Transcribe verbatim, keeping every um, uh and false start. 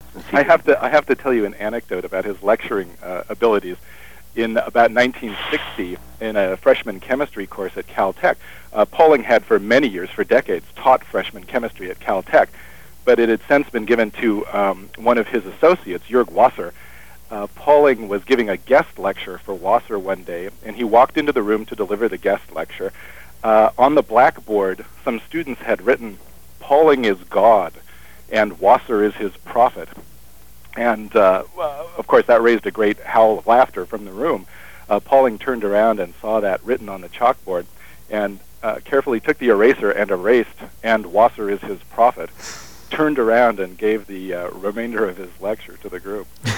I have to I have to tell you an anecdote about his lecturing uh, abilities. In about nineteen sixty, in a freshman chemistry course at Caltech, uh, Pauling had for many years, for decades, taught freshman chemistry at Caltech, but it had since been given to um, one of his associates, Jörg Wasser. Uh, Pauling was giving a guest lecture for Wasser one day, and he walked into the room to deliver the guest lecture. Uh, on the blackboard, some students had written, "Pauling is God, and Wasser is his prophet." And, uh, of course, that raised a great howl of laughter from the room. Uh, Pauling turned around and saw that written on the chalkboard and uh, carefully took the eraser and erased, "and Wasser is his prophet," turned around and gave the uh, remainder of his lecture to the group.